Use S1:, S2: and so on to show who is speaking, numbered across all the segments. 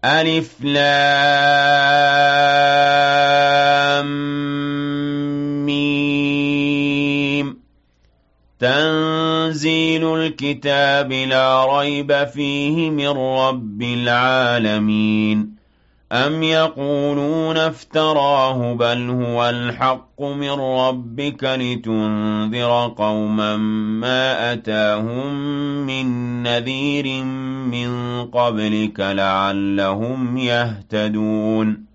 S1: ألف لام ميم تنزيل الكتاب لا ريب فيه من رب العالمين أم يقولون افتراه بل هو الحق من ربك لتنذر قوما ما أتاهم من نذير من قبلك لعلهم يهتدون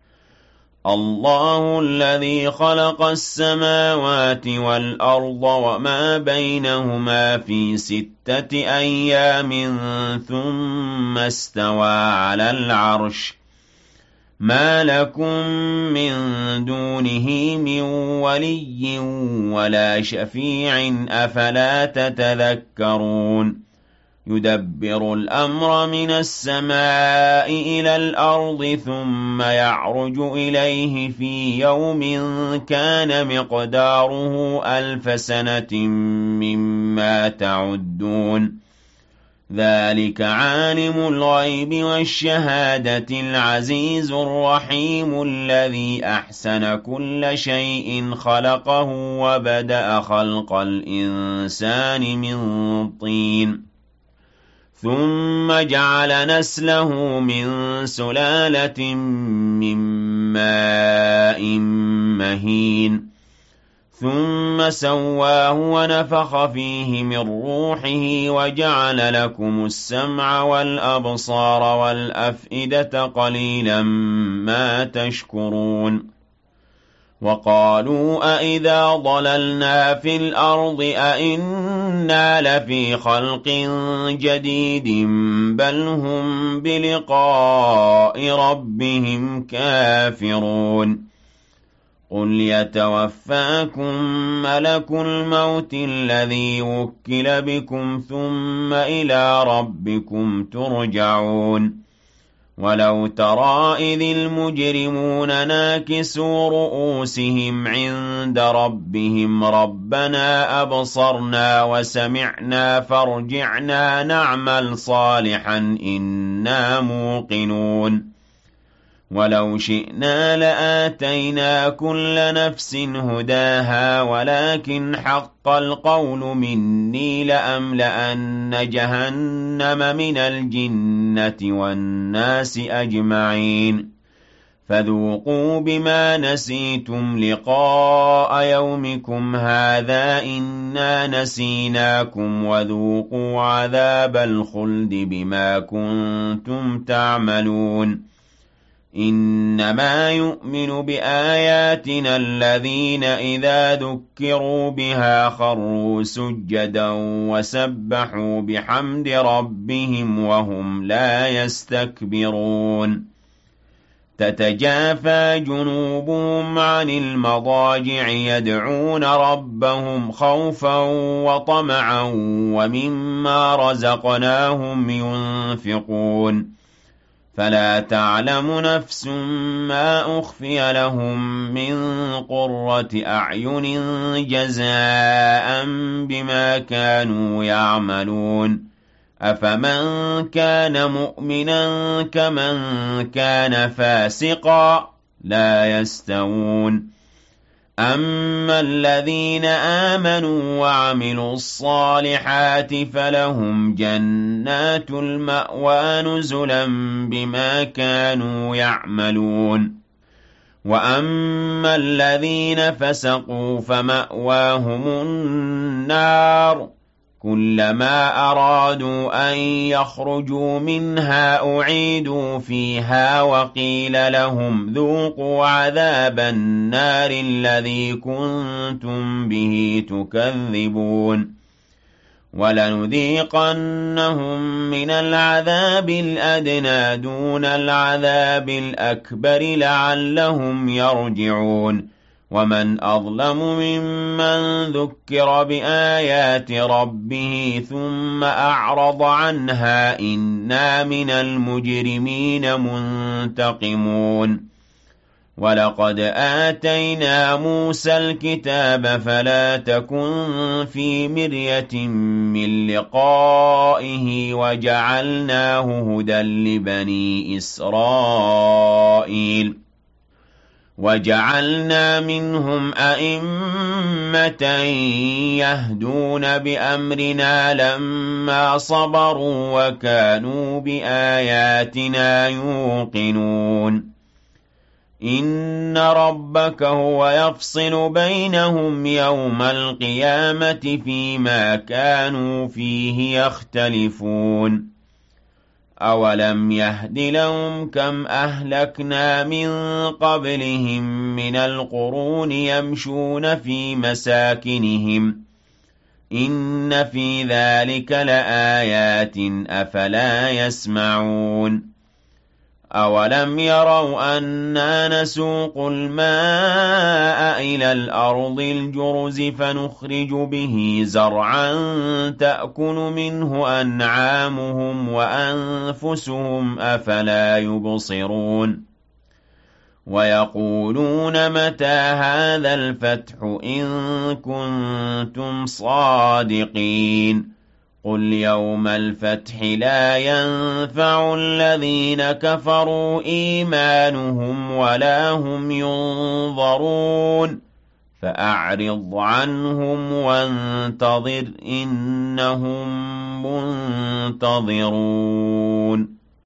S1: الله الذي خلق السماوات والأرض وما بينهما في 6 أيام ثم استوى على العرش ما لكم من دونه من ولي ولا شفيع أفلا تتذكرون يدبر الأمر من السماء إلى الأرض ثم يعرج إليه في يوم كان مقداره 1000 سنة مما تعدون ذلك عالم الغيب والشهادة العزيز الرحيم الذي أحسن كل شيء خلقه وبدأ خلق الإنسان من طين ثم جعل نسله من سلالة من ماء مهين ثم سواه ونفخ فيه من روحه وجعل لكم السمع والأبصار والأفئدة قليلا ما تشكرون وقالوا أئذا ضللنا في الأرض أئنا لفي خلق جديد بل هم بلقاء ربهم كافرون قل يتوفاكم ملك الموت الذي وكل بكم ثم إلى ربكم ترجعون ولو ترى إذ المجرمون ناكسوا رؤوسهم عند ربهم ربنا أبصرنا وسمعنا فارجعنا نعمل صالحا إنا موقنون ولو شئنا لآتينا كل نفس هداها ولكن حق القول مني لأملأن جهنم من الجنة والناس أجمعين فذوقوا بما نسيتم لقاء يومكم هذا إنا نسيناكم وذوقوا عذاب الخلد بما كنتم تعملون إنما يؤمن بآياتنا الذين إذا ذكروا بها خروا سجدا وسبحوا بحمد ربهم وهم لا يستكبرون تتجافى جنوبهم عن المضاجع يدعون ربهم خوفا وطمعا ومما رزقناهم ينفقون فلا تعلم نفس ما أخفي لهم من قرة أعين جزاء بما كانوا يعملون أفمن كان مؤمنا كمن كان فاسقا لا يستوون أما الذين آمنوا وعملوا الصالحات فلهم جنات المأوى نزلا بما كانوا يعملون وأما الذين فسقوا فمأواهم النار كلما أرادوا أن يخرجوا منها أعيدوا فيها وقيل لهم ذوقوا عذاب النار الذي كنتم به تكذبون ولنذيقنهم من العذاب الأدنى دون العذاب الأكبر لعلهم يرجعون ومن أظلم ممن ذكر بآيات ربه ثم أعرض عنها إنا من المجرمين منتقمون وَلَقَدْ آتَيْنَا مُوسَى الْكِتَابَ فَلَا تَكُن فِي مِرْيَةٍ مِّن لِّقَائِهِ وَجَعَلْنَاهُ هُدًى لِّبَنِي إِسْرَائِيلَ وَجَعَلْنَا مِنْهُمْ أَئِمَّةً يَهْدُونَ بِأَمْرِنَا لَمَّا صَبَرُوا وَكَانُوا بِآيَاتِنَا يُوقِنُونَ إِنَّ رَبَّكَ هُوَ يَفْصِلُ بَيْنَهُمْ يَوْمَ الْقِيَامَةِ فِيمَا كَانُوا فِيهِ يَخْتَلِفُونَ أَوَلَمْ يَهْدِ لَهُمْ كَمْ أَهْلَكْنَا مِن قَبْلِهِم مِّنَ الْقُرُونِ يَمْشُونَ فِي مَسَاكِنِهِمْ ۗ إِنَّ فِي ذَلِكَ لَآيَاتٍ ۖ أَفَلَا يَسْمَعُونَ أَوَلَمْ يَرَوْا أَنَّا نَسُوقُ الْمَاءَ إِلَى الْأَرْضِ الْجُرُزِ فَنُخْرِجُ بِهِ زَرْعًا تَأْكُلُ مِنْهُ أَنْعَامُهُمْ وَأَنفُسُهُمْ ۖ أَفَلَا يُبْصِرُونَ وَيَقُولُونَ مَتَىٰ هَٰذَا الْفَتْحُ إِن كُنتُمْ صَادِقِينَ قُلْ يَوْمَ الْفَتْحِ لَا يَنفَعُ الَّذِينَ كَفَرُوا إِيمَانُهُمْ وَلَا هُمْ يُنظَرُونَ فَأَعْرِضْ عَنْهُمْ وَانتَظِرْ إِنَّهُم مُّنتَظِرُونَ